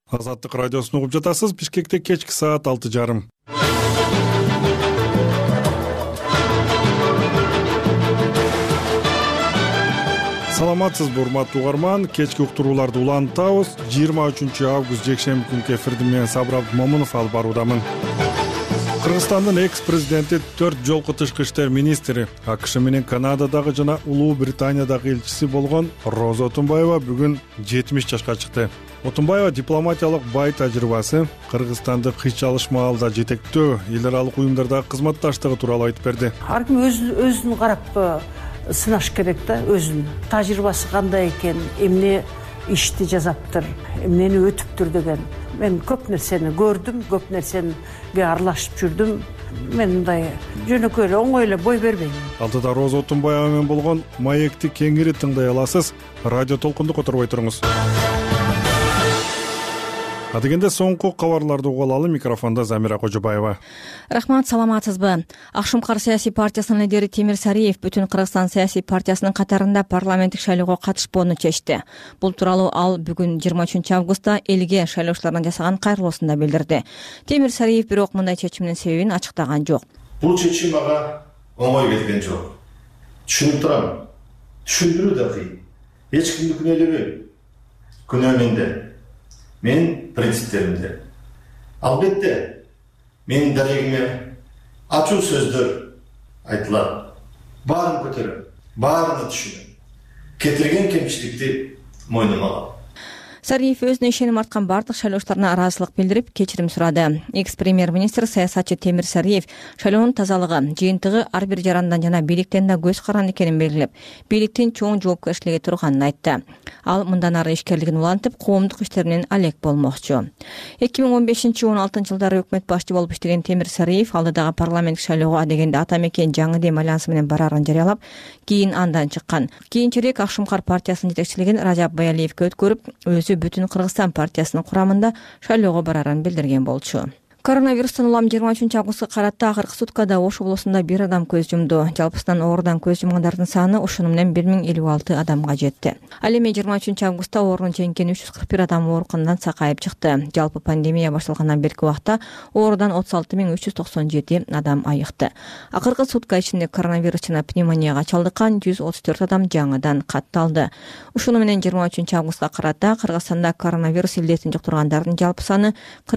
Азаттык радиосун угуп жатасыз. Бишкекте кечки саат 6:30. Саламатсызбы, урматтуу угарман. Кечки уктурууларды улантабыз. 23 август жекшемби күнкү эфирди мен Сабыр Абдымомунов алып баруудамын. Кыргызстандын экс-президенти 4 жолку тышкы иштер министри, АКШ менен Канададагы жана Улуу Британиядагы элчиси болгон Роза Отунбаева бүгүн 70 жашка чыкты. Отунбаева дипломатиялык бай тажрыйбасы, Кыргызстанды кыч чалышма маалда жетектөө эл аралык уюмдардагы кызматташтыгы тууралуу айтып берди. Ар ким өзүн карап сынаш керек да, өзүнүн тажрыйбасы кандай экен, эмне ишти жасаптыр, эмнени өтүптүр деген. Мен көп нерсени көрдүм, көп нерсеге аралашып жүрдүм. Мен мындай жөнөкөй эле оңой эле бой бербейм. Алдыда Роза Отунбаева менен болгон маекти кеңири тыңдай аласыз. Радио толкунду которбой туруңуз. Адегенде соңку кабарларды угуп алалы. Микрофондо Замира Кожобаева. Рахмат, саламатсызбы? Акшумкар саясий партиясынын лидери Темир Сариев Бүтүн Кыргызстан саясий партиясынын катарында парламенттик шайлоого катышпоону чечти. Бул тууралуу ал бүгүн 23 августта элге шайлоочуларына жасаган кайрылуусунда билдирди. Темир Сариев бирок мындай чечимдин себебин ачыктаган жок. Бул чечим ага оңой кеткен жок. Түшүнүп турам. Түшүндүрүү да кыйын. Эч кимди күнөөлөбөйм. Күнөө менде. Менин принциптеримде. Албетте, менин дарегиме ачуу сөздөр айтылат. Баарын көтөрөм, баарына түшүнөм. Кетирген кемчиликти мойнума алам. Сариев өзүнө ишеним арткан бардык шайлоочуларына ыраазычылык билдирип, кечирим сурады. Экс-премьер-министр саясатчы Темир Сариев шайлоонун тазалыгы, жыйынтыгы ар бир жарандан жана бийликтен да көз каран экенин белгилеп, бийликтин чоң жоопкерчилиги турганын айтты. Ал мындан ары ишкерлигин улантып, коомдук иштер менен алек болмокчу. 2015-16 жылдары өкмөт башчы болуп иштеген Темир Сариев алдыдагы парламенттик шайлоого адегенде ата мекен жаңы дем альянсы менен бараарын жарыялап, кийин андан чыккан. Кийинчерээк Акшумкар партиясынын жетекчилигин Ражап Баялиевке өткөрүп, өзү Бүтүн Кыргызстан партиясынын курамында шайлоого бараарын билдирген болчу. Коронавирустан улам 23 августка карата акыркы суткада Ош облусунда 1 адам көз жумду. Жалпысынан оорудан көз жумгандардын саны ошону менен 1056 адамга жетти. Ал эми 23 августта оорунун чеңкен 341 адам ооруканадан сакайып чыкты. Жалпы пандемия башталгандан берки убакта оорудан 36397 адам айыкты. Акыркы сутка ичинде коронавирус жана пневмонияга чалдыккан 134 адам жаңыдан катталды. Ошону менен 23 августка карата Кыргызстанда коронавирус илдетин жуктургандардын жалпы саны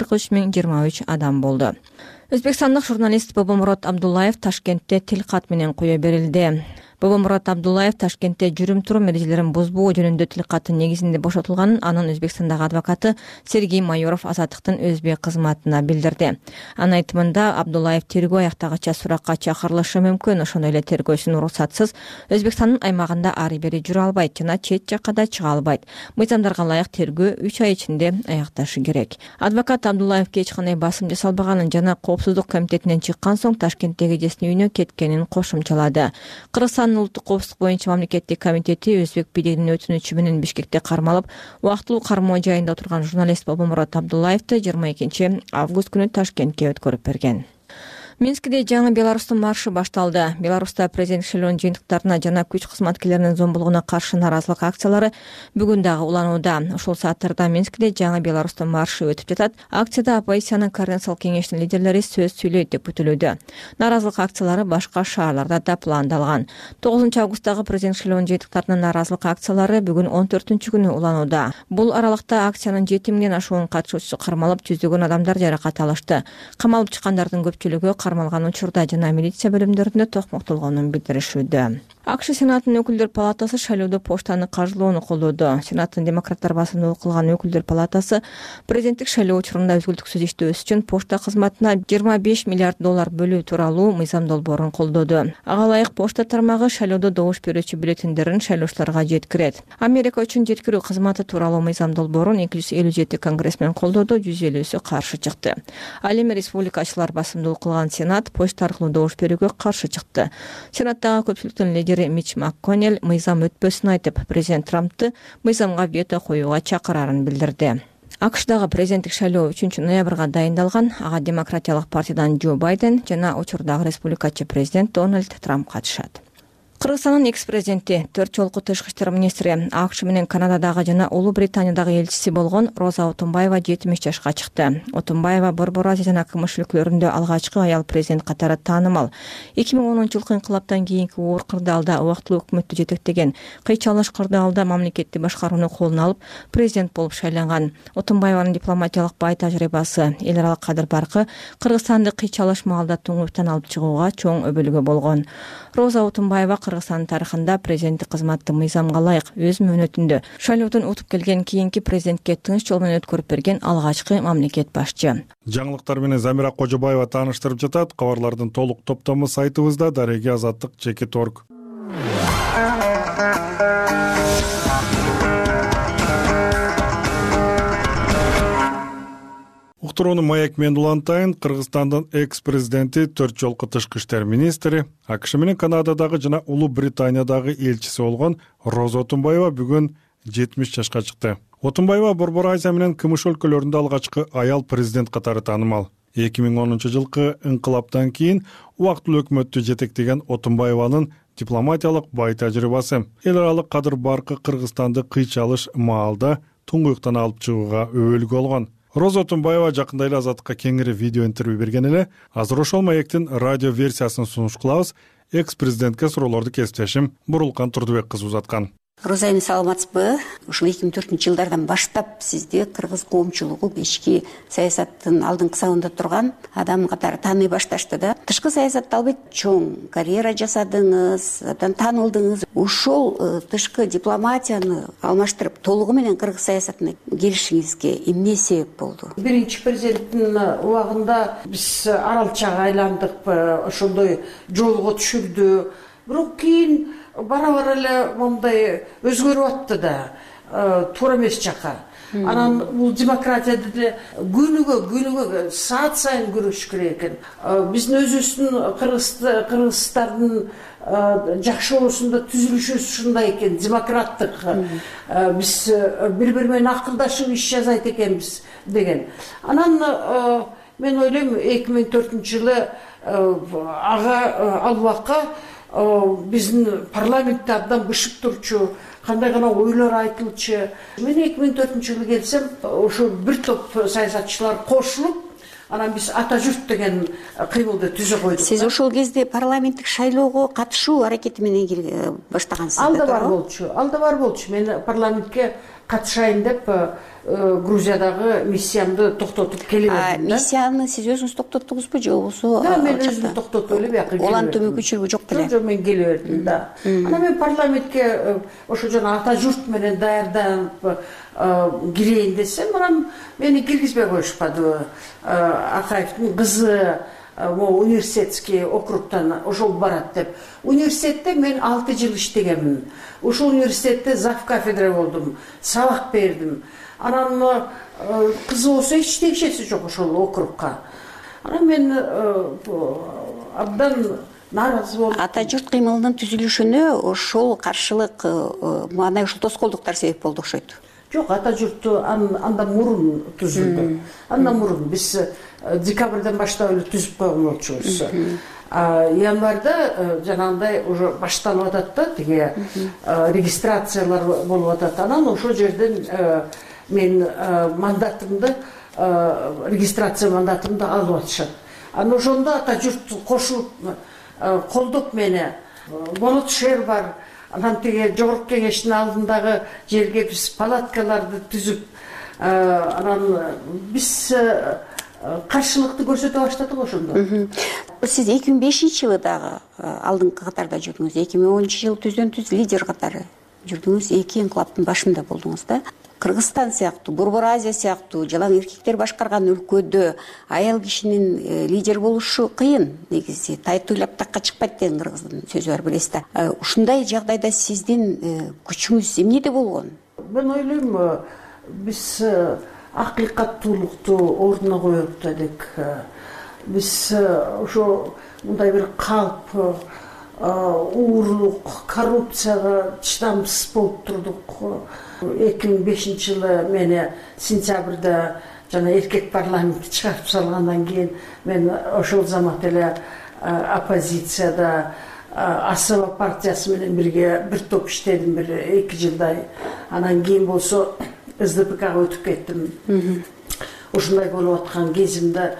43023 адам болду. Өзбекстандык журналист Бобомурод Абдуллаев Ташкентте тил кат менен кое берилди. Бобомурод Абдуллаев Ташкентте жүрүм-турум эрежелерин бузбоо жөнүндө тил каттын негизинде бошотулганын анын Өзбекстандагы адвокаты Сергей Майоров Азаттыктын өзбек кызматына билдирди. Анын айтымында Абдуллаев тергөө аяктагыча суракка чакырылышы мүмкүн, ошондой эле тергөөчүнүн уруксатсыз Өзбекстандын аймагында ары бери жүрө албайт жана чет жакка да чыга албайт. Мыйзамдарга ылайык тергөө 3 ай ичинде аякташы керек. Адвокат Абдуллаевге эч кандай басым жасалбаганын жана коопсуздук комитетинен чыккан соң Ташкенттеги эжесинин үйүнө кеткенин кошумчалады. Кыргызстандын улуттук коопсуздук боюнча мамлекеттик комитети өзбек бийлигинин өтүнүчү менен Бишкекте кармалып, убактылуу кармоо жайында отурган журналист Бобомурод Абдуллаевди 22 август күнү Ташкентке өткөрүп берген. Минскиде жаңы Беларустун маршы башталды. Беларуста президент шайлоонун жыйынтыктарына жана күч кызматкерлеринин зомбулугуна каршы нааразылык акциялары бүгүн дагы уланууда. Ошол сааттарда Минскиде жаңы Беларустун маршы өтүп жатат. Акцияда оппозициянын координациялык кеңешинин лидерлери сөз сүйлөйт деп күтүлүүдө. Нааразылык акциялары башка шаарларда да пландалган. 9 августтагы президент шайлоонун жыйынтыктарынын нааразылык акциялары бүгүн 14-күнү уланууда. Бул аралыкта акциянын 7000ден ашуун катышуучусу кармалып, жүздөгөн адамдар жаракат алышты. Камалып чыккандардын көпчүлүгү кармалган учурда жана милиция бөлүмдөрүндө токмоктолгонун билдиришүүдө. АКШ Сенатынын өкүлдөр палатасы шайлоодо поштаны каржылоону колдоду. Сенаттын демократтар басымдуулук кылган өкүлдөр палатасы президенттик шайлоо учурунда үзгүлтүксүз иштөөсү үчүн пошта кызматына 25 миллиард доллар бөлүү тууралуу мыйзам долбоорун колдоду. Ага ылайык пошта тармагы шайлоодо добуш берүүчү бюллетендерин шайлоочуларга жеткирет. Америка үчүн жеткирүү кызматы тууралуу мыйзам долбоорун 257 конгрессмен колдоду, 150-сү каршы чыкты. Ал эми республикачылар басымдуулук кылган Сенат почта аркылуу добуш берүүгө каршы чыкты. Сенаттагы көпчүлүктүн лидери Мич МакКоннелл мыйзам өтпөсүн айтып, президент Трампты мыйзамга вето коюуга чакырарын билдирди. АКШдагы президенттик шайлоо 3 ноябрга дайындалган. Ага демократиялык партиядан Джо Байден жана учурдагы республикачы президент Дональд Трамп катышат. Кыргызстандын экс-президенти, 4 жолку тышкы иштер министри, АКШ менен Канададагы жана Улуу Британиядагы элчиси болгон Роза Отунбаева 70 жашка чыкты. Отунбаева Борбор Азия жана КМШ өлкөлөрүндө алгачкы аял президент катары таанымал. 2010-жылкы инкылаптан кийинки оор кырдаалда убактылуу өкмөттү жетектеген, кыйчалыш кырдаалда мамлекетти башкарууну колуна алып, президент болуп шайланган. Отунбаеванын дипломатиялык бай тажрыйбасы, эл аралык кадыр-баркы Кыргызстанды кыйчалыш маалда туңуктан алып чыгууга чоң өбөлгө болгон. Роза Отунбаева Кыргызстан тарыхында президенттик кызматты мыйзамга ылайык өз мөөнөтүндө шайлоодон утуп келген, кийинки президентке тынч жол менен өткөрүп берген алгачкы мамлекет башчы. Жаңылыктар менен Замира Кожобаева тааныштырып жатат. Кабарлардын толук топтому сайтыбызда Дареги Азаттык @org. Уктурууну Маяк менен улантайын. Кыргызстандын экс-президенти, 4 жолку тышкы иштер министри, АКШ менен Канададагы жана Улуу Британиядагы элчиси болгон Роза Отунбаева бүгүн 70 жашка чыкты. Отунбаева Борбор Азия менен КМШ өлкөлөрүндө алгачкы аял президент катары таанымал. 2010-жылкы инкылаптан кийин убактылуу өкмөттү жетектеген Отунбаеванын дипломатиялык бай тажрыйбасы, эл аралык кадыр-баркы Кыргызстанды кыйчалыш маалда туңгуюктан алып чыгууга өбөлгө болгон. Роза Отунбаева жакында эле Азаттыкка кеңири видео интервью берген эле. Азыр ошол Маяктын радио версиясын сунуш кылабыз. Экс-президентке суроолорду кесиптешим Бурулкан Турдубек кызы узаткан. Роза эми саламатсызбы? Ушул 2004-жылдардан баштап сизди кыргыз коомчулугу ички саясаттын алдыңкы сабында турган адам катары тааный башташты да. Тышкы саясатта албетте чоң карьера жасадыңыз, абдан таанылдыңыз. Ушул тышкы дипломатияны алмаштырып, толугу менен кыргыз саясатына киришиңизге эмне себеп болду? Биринчи президенттин убагында биз аралчага айландык, ошондой жолго түшүрдү. Бирок кийин бара эле мындай өзгөрүп атты да, туура эмес жака. Анан бул демократияда деле күнүгө саат сайын күрөшүш керек экен. Биздин өзүбүздүн кыргыздардын жакшылоосунда түзүлүшүбүз ушундай экен, демократтык. Биз бири-бири менен акылдашып иш жасайт экенбиз деген. Анан мен ойлойм 2004-жылы ал убакка биздин парламентте абдан бышып турчу, кандай гана ойлор айтылчу. Мен 2004-жылы келсем, ошо бир топ саясатчылар кошулуп, анан биз ата журт деген кыймылды түзө койдук. Сиз ошол кезде парламенттик шайлоого катышуу аракети менен баштагансыз. Алда бар болчу. Мен парламентке катышайын деп Грузиядагы миссиямды токтотуп келе бердим. Миссияны сиз өзүңүз токтоттуңузбу же болбосо? Мен өзүм токтотуп эле бияка келе бердим. Улан төмөнкүчүлүгү жок беле? Жок, мен келе бердим да. Анан мен парламентке ошо жана ата журт менен даярданып кирейин десем, анан мени киргизбей коюшпады. Акаевдин кызы университетский округтан ошол барат деп. Университетте мен 6 жыл иштегенмин. Ошол университетте зав кафедра болдум, сабак бердим. Анан кызы болсо эч тиешеси жок ошол округка. Анан мен абдан нааразы болдум. Ата журт кыймылынын түзүлүшүнө ошол каршылык, мына ушул тоскоолдуктар себеп болду окшойт. Жок, ата журтту андан мурун түзүлдү. Андан мурун биз декабрдан баштап эле түзүп койгон болчубуз. Январда жанагындай уже башталып атат да, тиги регистрациялар болуп атат. Анан ошол жерден мен мандатымды, регистрация мандатымды алып атышат. Анан ошондо ата журт кошулуп колдоп мени. Болот шер бар. Анан тиги жогорку кеңештин алдындагы жерге биз палаткаларды түзүп, анан биз каршылыкты көрсөтө баштадык ошондо. Сиз 2005-жылы дагы алдыңкы катарда жүрдүңүз, 2010-жылы түздөн-түз лидер катары жүрдүңүз, 2 инкылаптын башында болдуңуз да. Кыргызстан сыяктуу, Борбор Азия сыяктуу жалаң эркектер башкарган өлкөдө аял кишинин лидер болушу кыйын. Негизи тайтыйлап такка чыкпайт деген кыргыздын сөзү бар, билесиз да. Ушундай жагдайда сиздин күчүңүз эмнеде болгон? Мен ойлойм, биз акыйкаттуулукту ордуна коелук дедик. Биз ошо мындай бир калп, уурлук, коррупцияга чыдамсыз болуп турдук. 2005-жылы мени сентябрда жана эркек парламентти чыгарып салгандан кийин мен ошол замат эле оппозицияда АСБ партиясы менен бирге бир топ иштедим, бир 2 жылдай. Анан кийин болсо СДПКга өтүп кеттим. Ушундай болуп аткан кезимде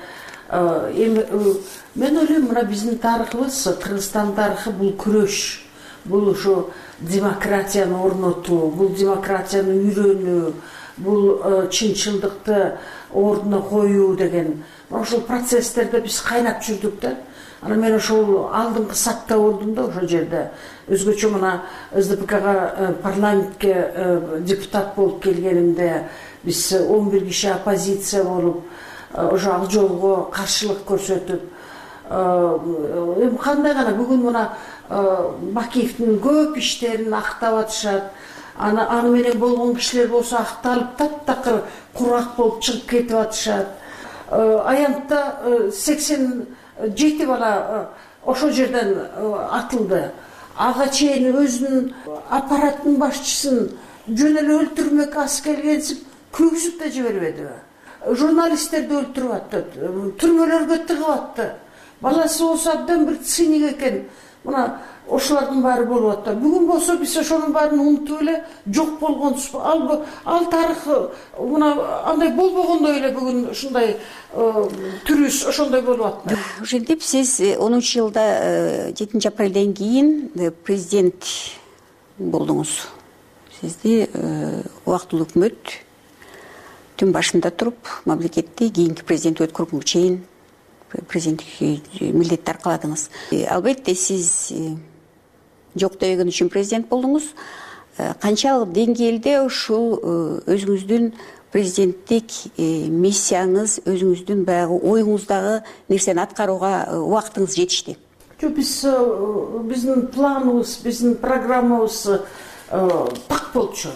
мен ойлойм, мына биздин тарыхыбыз, Кыргызстан тарыхы бул күрөш, бул ушу демократияны орнотуу, бул демократияны үйрөнүү, бул чынчылдыкты ордуна коюу деген ошол процесстерде биз кайнап жүрдүк да. Анан мен ошол алдыңкы сапта болдум да, ошол жерде. Өзгөчө мына СДПКга парламентке депутат болуп келгенимде биз 11 киши оппозиция болуп, ошо ал жолго каршылык көрсөтүп, кандай гана бүгүн мына Бакиевдин көп иштерин актап атышат. Аны менен болгон кишилер болсо акталып таптакыр курак болуп чыгып кетип атышат. Аянтта 87 бала ошол жерден атылды. Ага чейин өзүнүн аппараттын башчысын жөн эле өлтүрмөк ас келгенсип күйгүзүп да жибербедиби? Журналисттерди өлтүрүп атты, түрмөлөргө тыгып атты. Баласы болсо абдан бир циник экен. Мына ошолордун баары болуп атты. Бүгүн болсо биз ошонун баарын унутуп эле жок болгонбуз. Ал тарых мына андай болбогондой эле бүгүн ушундай түрүс ошондой болуп атты. Ошентип сиз 10-жылда 7 апрелден кийин президент болдуңуз. Сизди убактылуу өкмөт түн башында туруп, мамлекетти кийинки президент өткөргөнгө чейин президенттик милдетти аркаладыңыз. Албетте сиз жок дебеген үчүн президент болдуңуз. Канчалык деңгээлде ушул өзүңүздүн президенттик миссияңыз, өзүңүздүн баягы оюңуздагы нерсени аткарууга убактыңыз жетишти? Биздин планыбыз, биздин программабыз так болчу.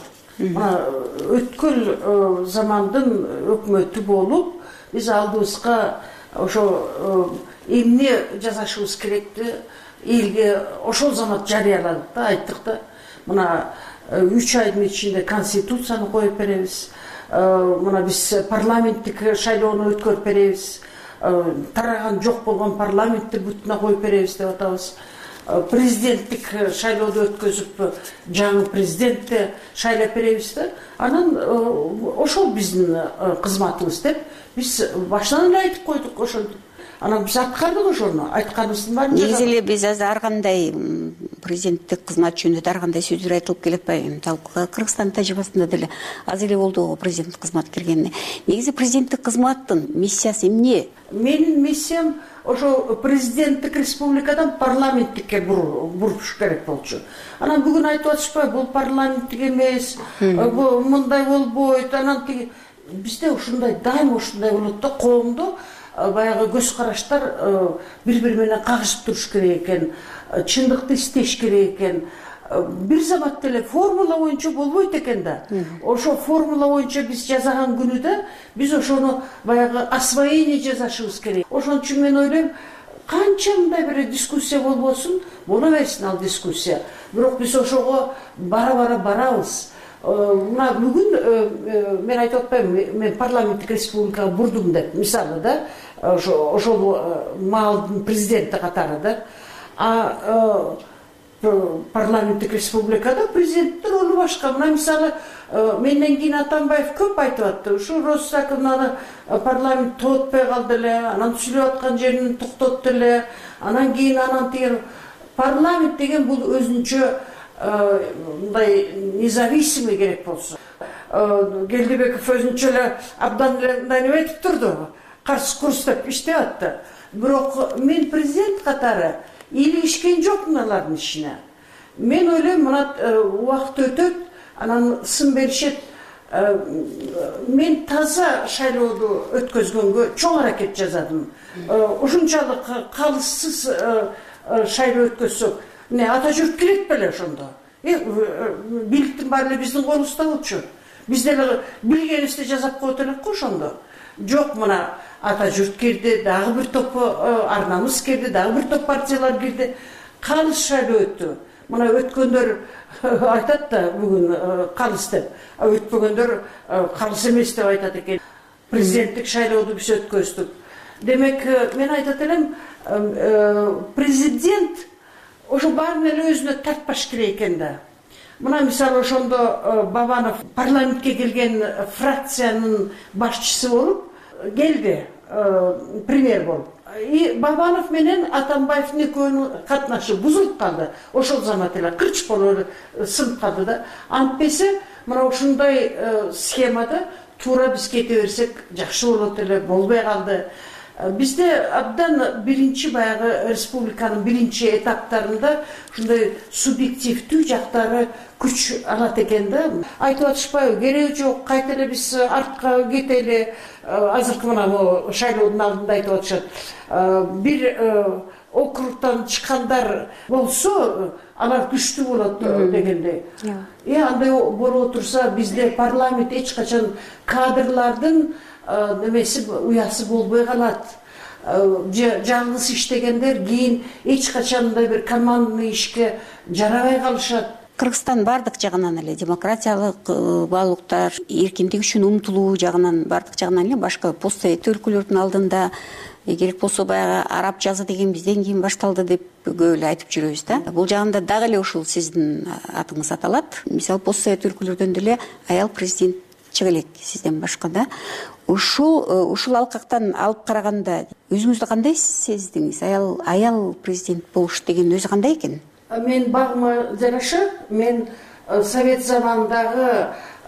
Өткөн замандын өкмөтү болуп, биз алдыбызга ошо эмне жасашыбыз керекти, элге ошол замат жарыяладык да, айттык да. Мына 3 айдын ичинде конституцияны коюп беребиз. Мына биз парламенттик шайлоону өткөрүп беребиз. Тараган жок болгон парламентти бүтүнө коюп беребиз деп атабыз. Президенттик шайлоодо өткөзүп, жаңы президентти шайлап беребиз да. Анан ошол биздин кызматыбыз деп биз башынан эле айтып койдук ошентип. Анан биз аткардык ошону, айтканыбыздын баарын жасадык. Негизи эле биз азыр ар кандай президенттик кызмат жөнүндө ар кандай сөздөр айтылып келе атпайбы? Мисалы Кыргызстан тажрыйбасында деле азыр эле болду президенттик кызмат киргенине. Негизи президенттик кызматтын миссиясы эмне? Менин миссиям ошо президенттик республикадан парламенттикке буруш керек болчу. Анан бүгүн айтып атышпайбы, бул парламенттик эмес, мындай болбойт, анан тиги бизде ушундай дайым ушундай болот да, коомдо баягы көз караштар бири-бири менен кагышып туруш керек экен, чындыкты издеш керек экен. Бир заматта эле формула боюнча болбойт экен да. Ошо формула боюнча биз жасаган күнүдө биз ошону баягы освоение жасашыбыз керек. Ошон үчүн мен ойлойм, канча мындай бир дискуссия болбосун, боло берсин ал дискуссия. Бирок биз ошого бара-бара барабыз. Мына бүгүн мен айтып атпайбы, мен парламенттик республикага бурдум деп, мисалы да, ошол маалдын президенти катары да. Парламенттик республикада президенттин ролу башка. Мына мисалы менден кийин Атамбаев көп айтып атты. Ушу Россаковнаны парламент тоотпой калды эле, анан сүйлөп аткан жерин токтотту эле. Анан кийин тиги парламент деген бул өзүнчө мындай независимый керек болсо. Келдибеков өзүнчө эле абдан эле мындай неметип турду. Каршы курс деп иштеп атты. Бирок мен президент катары илигишкен жок мыналардын ишине. Мен ойлойм, мына убакыт өтөт, анан сын беришет. Мен таза шайлооду өткөзгөнгө чоң аракет жасадым. Ушунчалык калыссыз шайлоо өткөзсөк, ата журт келет беле ошондо? Бийликтин баары эле биздин колубузда болчу. Биз деле билгенибизди жасап коет элек го ошондо. Жок, мына ата журт кирди, дагы бир топ арнамыз кирди, дагы бир топ партиялар кирди. Калыс шайлоо өттү. Мына өткөндөр айтат да бүгүн калыс деп, өтпөгөндөр калыс эмес деп айтат экен. Президенттик шайлооду биз өткөздүк. Демек, мен айтат элем, президент ошо баарын эле өзүнө тартпаш керек экен да. Мына мисалы ошондо Бабанов парламентке келген фракциянын башчысы болуп келди, премьер болуп. И Бабанов менен Атамбаевдин экөөнүн катнашы бузулуп калды. Ошол замат эле кырч болуп сынып калды да. Антпесе мына ушундай схемада туура биз кете берсек жакшы болот эле, болбой калды. Бизде абдан биринчи баягы республиканын биринчи этаптарында ушундай субъективдүү жактары күч алат экен да. Айтып атышпайбы, кереги жок, кайта эле биз артка кетели. Азыркы мына шайлоодун алдында айтып атышат. Бир округтан чыккандар болсо, алар күчтүү болот дегендей. Андай болуп турса, бизде парламент эч качан кадрлардын немеси уясы болбой калат. Жалгыз иштегендер кийин эч качандай бир командный ишке жарабай калышат. Кыргызстан бардык жагынан эле демократиялык баалуулуктар, эркиндик үчүн умтулуу жагынан, бардык жагынан эле башка постсовет өлкөлөрдүн алдында керек болсо баягы араб жазы деген бизден кийин башталды деп көп эле айтып жүрөбүз да. Бул жагында дагы эле ушул сиздин атыңыз аталат. Мисалы постсовет өлкөлөрдөн деле аял президент чыга элек сизден башка да. Ушул алкактан алып караганда өзүңүздү кандай сездиңиз? Аял президент болуш деген өзү кандай экен? Мен багыма жараша, мен совет заманындагы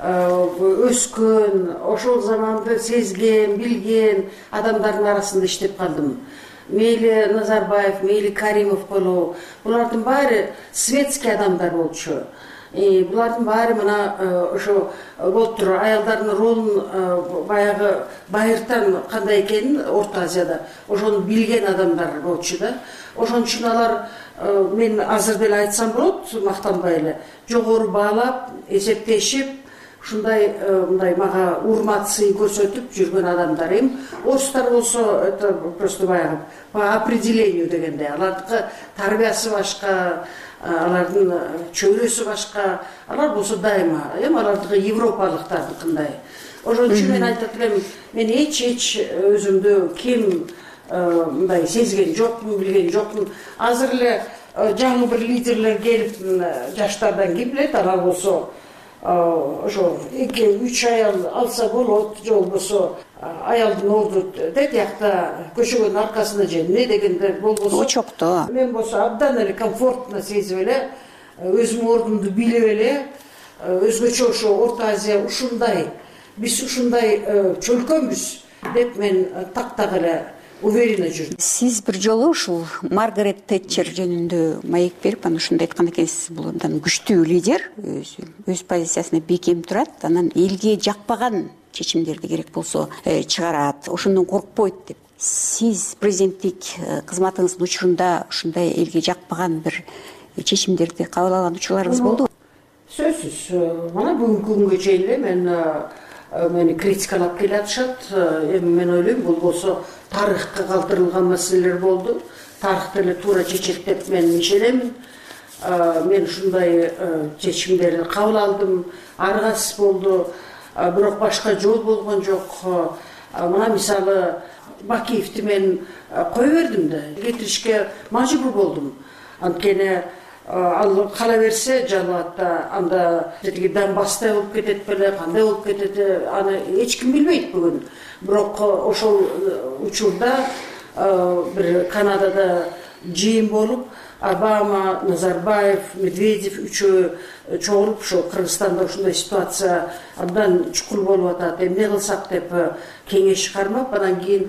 өскөн, ошол заманды сезген, билген адамдардын арасында иштеп калдым. Мейли Назарбаев, мейли Каримов болобу, булардын баары светский адамдар болчу. Булардын баары мына ошо болуптур, аялдардын ролун баягы байыртан кандай экенин Орто Азияда ошону билген адамдар болчу да. Ошон үчүн алар мен азыр деле айтсам болот, мактанбай эле жогору баалап, эсептешип, ушундай мындай мага урмат сый көрсөтүп жүргөн адамдар. Орустар болсо это просто баягы по определению дегендей, алардыкы тарбиясы башка, алардын чөйрөсү башка, алар болсо дайыма, алардыкы европалыктардыкындай. Ошон үчүн мен айтат элем, мен эч өзүмдү кем мындай сезген жокмун, билген жокмун. Азыр эле жаңы бир лидерлер келип, жаштардан ким билет, алар болсо ошо 2-3 аял алса болот, же болбосо аялдын орду тиякта көчөгөнүн аркасында же эмне дегенде болбосо очокто. Мен болсо абдан эле комфортно сезип эле, өзүмдүн ордумду билип эле, өзгөчө ошо Орто Азия ушундай, биз ушундай чөлкөмбүз деп мен тактак эле уверенно жүрдүм. Сиз бир жолу ушул Маргарет Тэтчер жөнүндө маек берип, анан ушундай айткан экенсиз, бул андан күчтүү лидер, өз позициясына бекем турат, анан элге жакпаган чечимдерди керек болсо чыгарат, ошондон коркпойт деп. Сиз президенттик кызматыңыздын учурунда ушундай элге жакпаган бир чечимдерди кабыл алган учурларыңыз болдубу? Сөзсүз, мына бүгүнкү күнгө чейин эле мени критикалап келатышат. Эми мен ойлойм, бул болсо тарыхка калтырылган маселелер болду. Тарыхты эле туура чечет деп мен ишенемин. Мен ушундай чечимдерди кабыл алдым, аргасыз болду, бирок башка жол болгон жок. Мына мисалы Бакиевди мен кое бердим да, кетиришке мажбур болдум. Анткени ал кала берсе жалаатта анда тиги Донбасстай болуп кетет беле, кандай болуп кетет, аны эч ким билбейт бүгүн. Бирок ошол учурда бир Канадада жыйын болуп, Обама, Назарбаев, Медведев үчөө чогулуп, ошо Кыргызстанда ушундай ситуация абдан чукул болуп атат, эмне кылсак деп кеңеш кармап, анан кийин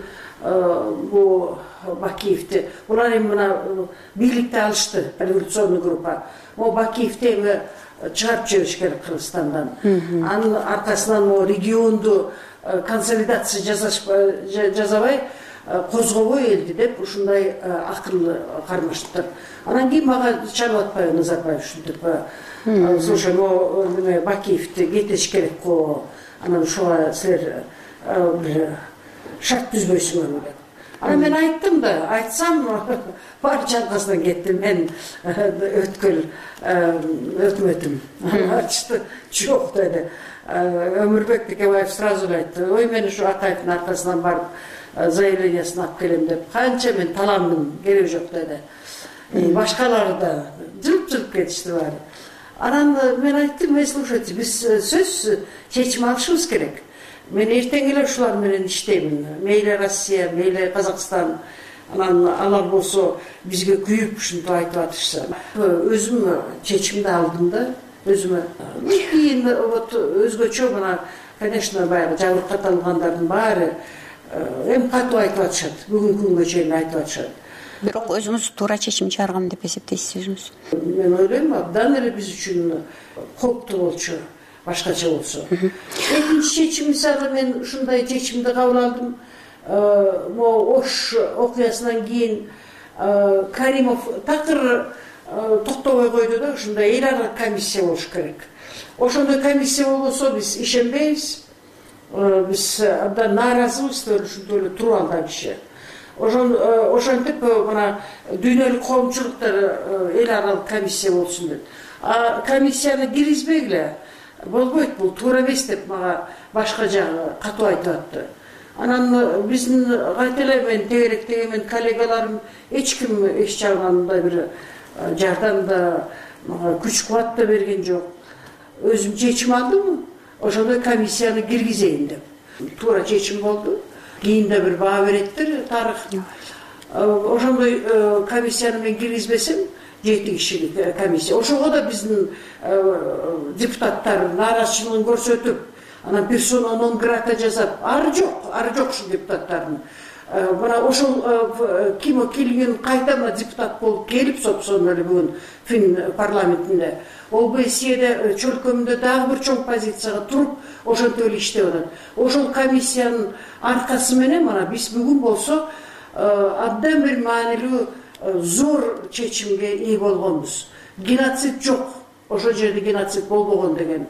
бул Бакиевди, булар эми мына бийликти алышты, революционный группа. Могу Бакиевди эми чыгарып жибериш керек Кыргызстандан. Анын аркасынан могу регионду консолидация жасабай, козгобой элди деп ушундай акыл кармаштыр. Анан кийин мага чалып атпайбы Назарбаев ушинтип, слушай, могу Бакиевди кетиш керек го, анан ушуга силер бир шарт түзбөйсүңөр деп. Анан мен айттым да, айтсам бар чалкасынан кеттим, мен өткөл өкмөтүм. Ачты, жок деди. Өмүрбек Текебаев сразу айтты, ой, мен ушу Акаевдин аркасынан барып заявлениясын алып келем деп. Канча мен таламдым, кереги жок деди. башкалары да жылып кетишти баары. Анан мен айттым, слушайте, биз сөзсүз чечим алышыбыз керек. Мен эртең эле ушулар менен иштеймин. Мейли Россия, мейли Казакстан. Анан алар болсо бизге күйүп ушинтип айтып атышса, өзүм чечимди алдым да, өзүмө. Кийин вот өзгөчө мына, конечно, баягы жабыркатылгандардын баары эми катуу айтып атышат. Бүгүнкү күнгө чейин айтып атышат. Бирок өзүңүз туура чечим чыгарган деп эсептейсиз өзүңүз? Мен ойлойм, абдан эле биз үчүн кооптуу болчу, башкача болсо. Экинчи чечим, мисалы мен ушундай чечимди кабыл алдым. Ош окуясынан кийин Каримов такыр токтобой койду да, ушундай эл аралык комиссия болуш керек. Ошондой комиссия болбосо биз ишенбейбиз. Биз абдан нааразыбыз, ушинтип эле туруп алган киши. Ошентип мына дүйнөлүк коомчулуктар эл аралык комиссия болсун деп. Комиссияны киргизбегиле, болбойт, бул туура эмес деп мага башка жагы катуу айтып атты. Анан биздин кайта эле мен тегеректеги менин коллегаларым эч ким эч жагынан мындай бир жардам да, мага күч кубат да берген жок. Өзүм чечим алдым, ошондой комиссияны киргизейин деп. Туура чечим болду. Кийин да бир баа береттир тарых. Ошондой комиссияны мен киргизбесем, 7 кишилик комиссия. Ошого да биздин депутаттар нааразычылыгын көрсөтүп, анан персона нон грата жасап, ары жок ушул депутаттардын. Мына ошол Кимо Килген кайта депутат болуп келип, собственно эле бүгүн Фин парламентинде, ОБСЕде чөлкөмүндө дагы бир чоң позицияга туруп, ошентип эле иштеп атат. Ошол комиссиянын аркасы менен мына биз бүгүн болсо абдан бир маанилүү зор чечимге ээ болгонбуз. Геноцид жок, ошол жерде геноцид болбогон деген.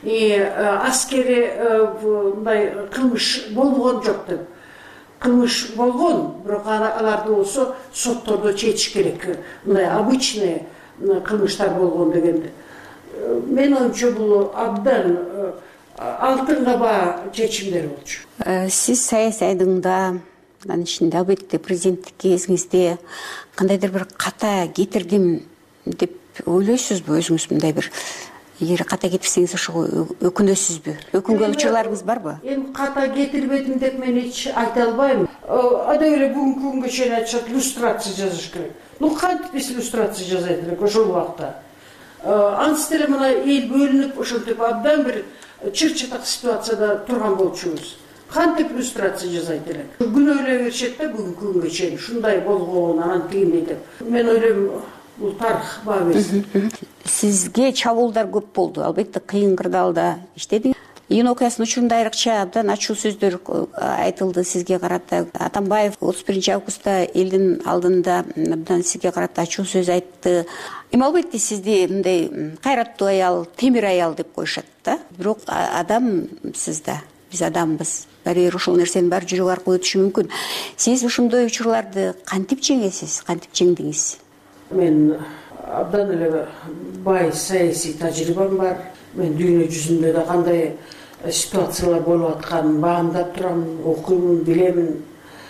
Аскери мындай кылмыш болбогон жок деп. Кылмыш болгон, бирок аларды болсо соттордо чечиш керек. Мындай обычный кылмыштар болгон дегенде. Мен оюмча бул абдан алтынга баа чечимдер болчу. Сиз саясий айдыңда, анын ичинде албетте президенттик кезиңизде кандайдыр бир ката кетирдим деп ойлойсузбу өзүңүз? Мындай бир эгер ката кетирсеңиз ошого өкүнөсүзбү? Өкүнгөн учурларыңыз барбы? Эми ката кетирбедим деп мен эч айта албайм. Адай эле бүгүнкү күнгө чейин айтышат, иллюстрация жазыш керек. Кантип биз иллюстрация жазайт элек ошол убакта? Антип эле мына эл бөлүнүп, ошентип абдан бир чыр-чатак ситуацияда турган болчубуз. Кантип иллюстрация жазайт элек? Күнөө эле беришет да бүгүнкү күнгө чейин ушундай болгон, анан тигиндей деп. Мен ойлойм, бул тарых баа берсин. Сизге чабуулдар көп болду, албетте кыйын кырдаалда иштедиңиз. Июнь окуясынын учурунда айрыкча абдан ачуу сөздөр айтылды сизге карата. Атамбаев 31 августта элдин алдында абдан сизге карата ачуу сөз айтты. Эми албетте сизди мындай кайраттуу аял, темир аял деп коюшат да. Бирок адамсыз да, биз адамбыз. Баары ошол нерсенин баары жүрөк аркылуу өтүшү мүмкүн. Сиз ушундай учурларды кантип жеңесиз, кантип жеңдиңиз? Мен абдан эле бай саясий тажрыйбам бар. Мен дүйнө жүзүндө да кандай ситуациялар болуп атканын баамдап турам, окуймун, билемин.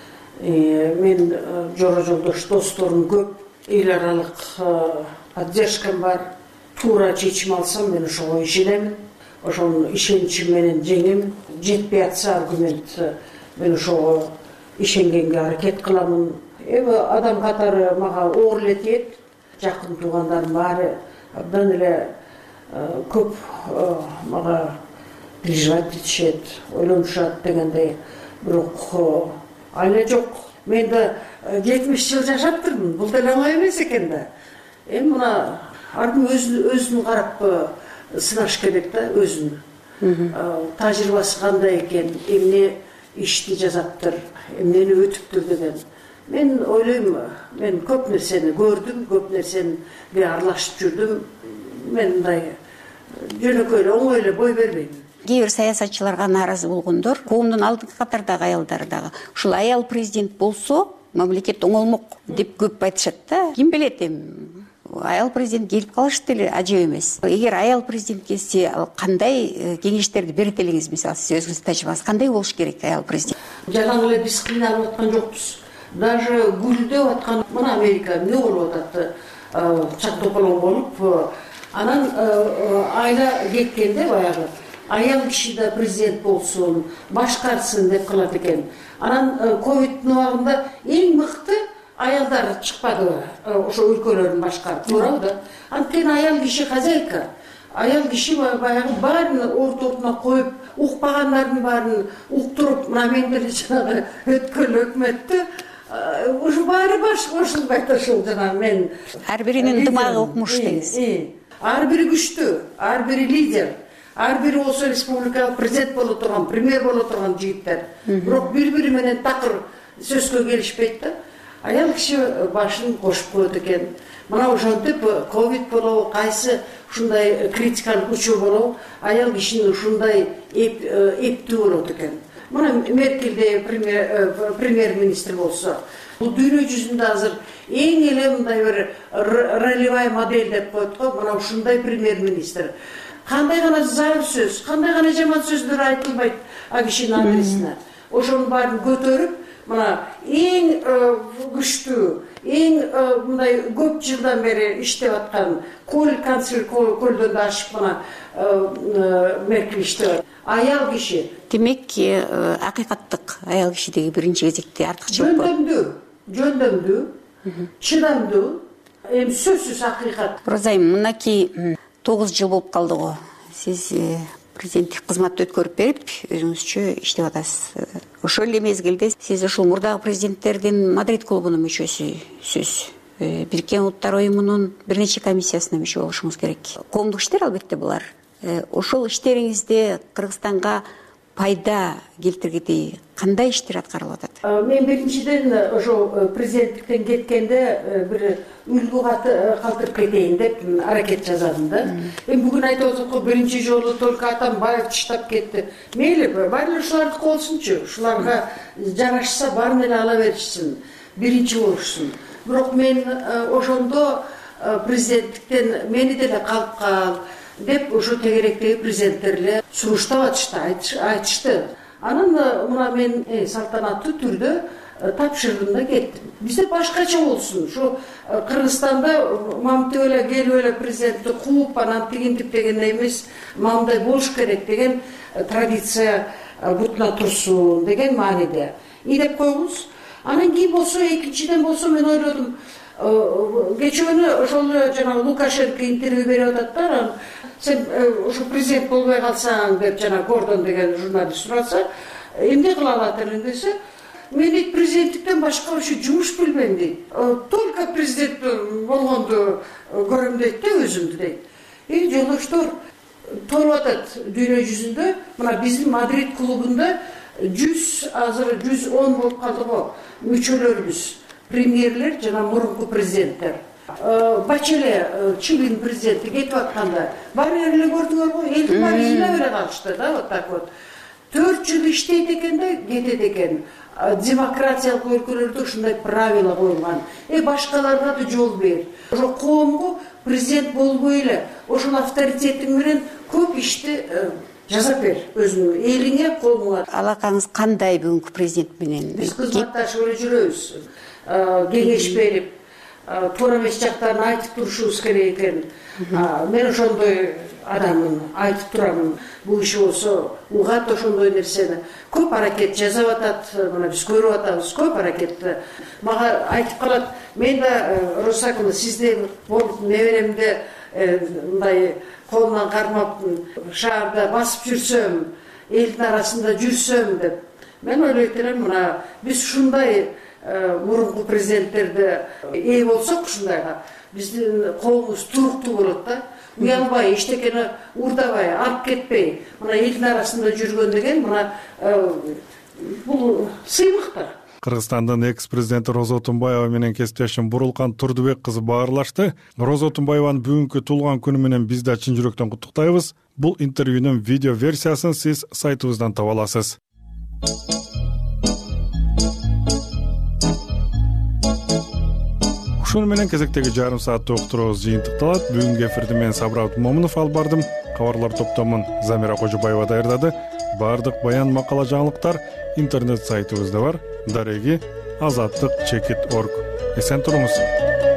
Мен жора жолдош досторум көп, эл аралык поддержкам бар. Туура чечим алсам, мен ошого ишенемин. Ошонун ишеничим менен жеңемин. Жетпей атса аргумент, мен ошого ишенгенге аракет кыламын. Эми адам катары мага оор эле тиет. Жакын туугандарым баары абдан эле көп мага переживать этишет, ойлонушат дегендей. Бирок айла жок. Мен да 70 жыл жашаптырмын. Бул деле оңой эмес экен да. Эми мына ар ким өзүн карап сынаш керек да, өзүн. Тажрыйбасы кандай экен, эмне ишти жазаптыр, эмнени өтүптүр деген. Мен ойлойм, мен көп нерсени көрдүм, көп нерсени аралашып жүрдүм. Мен мындай жөнөкөй эле оңой эле бой бербейм. Кээ бир саясатчыларга нааразы болгондор, коомдун алдыңкы катардагы аялдары дагы ушул аял президент болсо, мамлекет оңолмок деп көп айтышат да. Ким билет эми? Аял президент келип калышты эле ажеп эмес. Эгер аял президент келсе, кандай кеңештерди берет элеңиз? Мисалы, сиз өзүңүздүн тажрыйбаңыз кандай болуш керек аял президент? Жалаң эле биз кыйналып аткан жокпуз. даже гүлдөп аткан мына Америка эмне болуп атат, чак тополоң болуп, анан айла кеткенде баягы аял киши да президент болсун, башкарсын деп кылат экен. Анан ковидтин убагында эң мыкты аялдар чыкпады ошо өлкөлөрдүн башкарып, туурабы да? Анткени аял киши хозяйка. Аял киши баягы баарын ортосуна коюп, укпагандардын баарын уктуруп, мына мендер жанагы өткөн өкмөттү ушу баары баш кошулбай ушул жанагы мен ар биринин дымагы укмуш деңиз. Ар бири күчтүү, ар бири лидер, ар бири болсо республикалык президент боло турган, премьер боло турган жигиттер. Бирок бири-бири менен такыр сөзгө келишпейт да. Аял киши башын кошуп коет экен. Мына ошентип ковид болобу, кайсы ушундай критикалык учур болобу, аял кишинин ушундай эптүү болот экен. Мына Меркелде премьер-министр болсо, бул дүйнө жүзүндө азыр эң эле мындай бир ролевая модель деп коет го, мына ушундай премьер-министр. Кандай гана зар сөз, кандай гана жаман сөздөр айтылбайт а кишинин адресине. Ошонун баарын көтөрүп, мына эң күчтүү, эң мындай көп жылдан бери иштеп аткан канцлер көлдөн да ашып мына Меркель иштеп. Аял киши. Демек, акыйкаттык аял кишидеги биринчи кезекте артыкчылык бар. Жөндөмдүү, чыдамдуу, эми сөзсүз акыйкат. Розайым, мынакей 9 жыл болуп калды го. Сиз президенттик кызматты өткөрүп берип, өзүңүзчө иштеп атасыз. Ошол эле мезгилде сиз ушул мурдагы президенттердин Мадрид клубунун мүчөсүсүз. Бириккен Улуттар уюмунун бир нече комиссиясына мүчө болушуңуз керек. Коомдук иштер албетте булар. Ошол иштериңизде Кыргызстанга пайда келтиргендей кандай иштер аткарылып атат? Мен биринчиден ошо президенттиктен кеткенде бир үлгү калтырып кетейин деп аракет жасадым да. Эми бүгүн айтып атат, биринчи жолу только Атамбаев таштап кетти. Мейли, баары ушулардыкы болсунчу, ушуларга жарашса баарын эле ала беришсин, биринчи болушсун. Бирок мен ошондо президенттиктен мени деле калып кал деп ошо тегеректеги президенттер эле сунуштап айтышты. Анан мына мен салтанаттуу түрдө тапшырдым да кеттим. Бизде башкача болсун. Ушу Кыргызстанда мамтып эле келип эле президентти кууп, анан тигинтип деген эмес, мамдай болуш керек деген традиция бутуна турсун деген мааниде. Деп койгуз. Анан кийин болсо, экинчиден болсо мен ойлодум, кечөөнү ошол жана Лукашенко интервью берип ататтар, сен ошо президент болбой калсаң деп жана Гордон деген журналист сураса, эмне кыла алат элең десе, мен президенттиктен башка ошо жумуш билбейм дейт. Только президент болгонду көрөм дейт да өзүмдү дейт. Жолдоштор, толуп атат дүйнө жүзүндө, мына биздин Мадрид клубунда 100, азыр 110 болуп калды го мүчөлөрүбүз. Премьерлер жана мурунку президенттер. Бачеле, Чилинин президенти кетип атканда, баары эле көрдүңөр го, элдин баары ыйлап эле калышты да, вот так вот. 4 жыл иштейт экен да, кетет экен. Демократиялык өлкөлөрдө ушундай правила коюлган. Башкаларга да жол бер. Ошо коомго президент болбой эле, ошонун авторитетиң менен көп ишти жасап бер өзүңө, элиңе, коомуңа. Алакаңыз кандай бүгүнкү президент менен? Биз кызматташып эле жүрөбүз. Кеңеш берип, туура эмес жактарын айтып турушубуз керек экен. Мен ошондой адаммын, айтып турамын. Бул иши болсо, угат ошондой нерсени. Көп аракет жасап атат, мына биз көрүп атабыз, көп аракетти. Мага айтып калат, мен да Росаковна сизде болуп неберемде мындай колунан кармап шаарда басып жүрсөм, элдин арасында жүрсөм деп. Мен ойлойт элем, мына биз ушундай мурунку президенттерди ээ болсок ушундайга, биздин коомубуз туруктуу болот да. Уялбай, эчтекени урдабай, алып кетпей, мына элдин арасында жүргөн деген, мына бул сыйлыктар. Кыргызстандын экс-президенти Роза Отунбаева менен кесиптешим Бурулкан Турдубек кызы баарлашты. Роза Отунбаеванын бүгүнкү туулган күнү менен биз да чын жүрөктөн куттуктайбыз. Бул интервьюнун видео версиясын сиз сайтыбыздан таба аласыз. Ушуну менен кезектеги жарым сааттык уктуруубуз жыйынтыкталат. Бүгүнкү эфирди мен Сабыр Момунов алып бардым. Кабарлар топтомун Замира Кожубаева даярдады. Бардык баян, макала, жаңылыктар интернет сайтыбызда бар. Дареги azаттык чекит org. Эсен туруңуз.